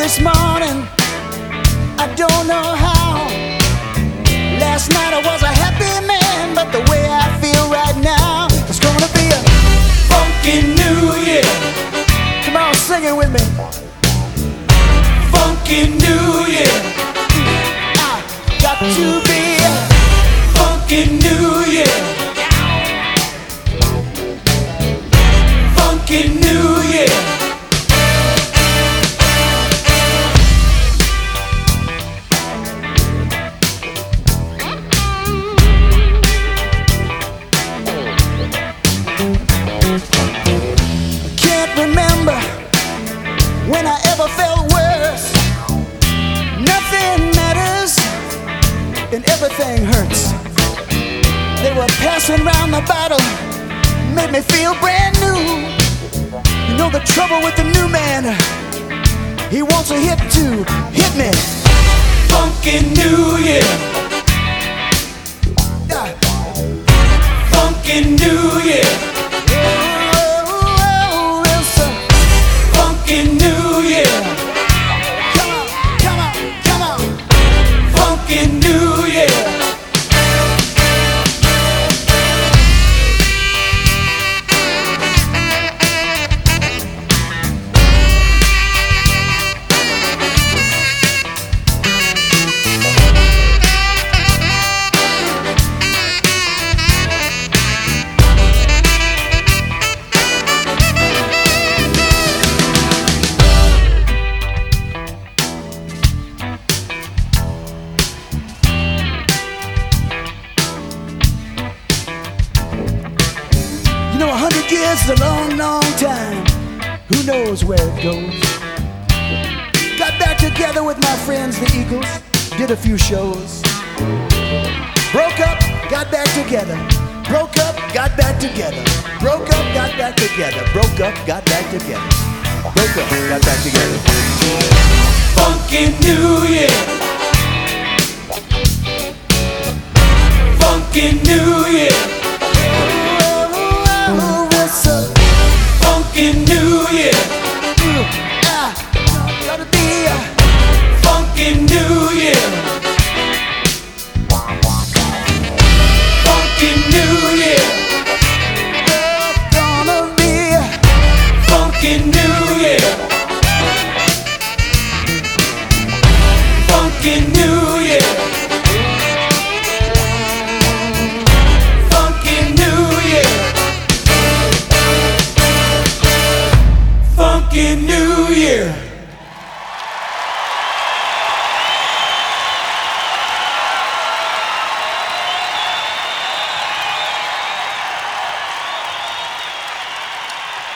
this morning, I don't know how. Last night I was a happy man, but the way I feel right now, it's gonna be a funky new year. Come on, sing it with me. Funky new year. I got to be a funky new year. Funky new year. When I ever felt worse, nothing matters and everything hurts. They were passing around the bottle, made me feel brand new. You know the trouble with the new man, he wants a hit to hit me. Funky new year. Funky new year. Funky new year. Come on, come on, come on. Funky new year. You know, 100 years is a long, long time. Who knows where it goes? Got back together with my friends, the Eagles. Did a few shows. Broke up, got back together. Broke up, got back together. Broke up, got back together. Broke up, got back together. Broke up, got back together. Funky new year. Funky new year.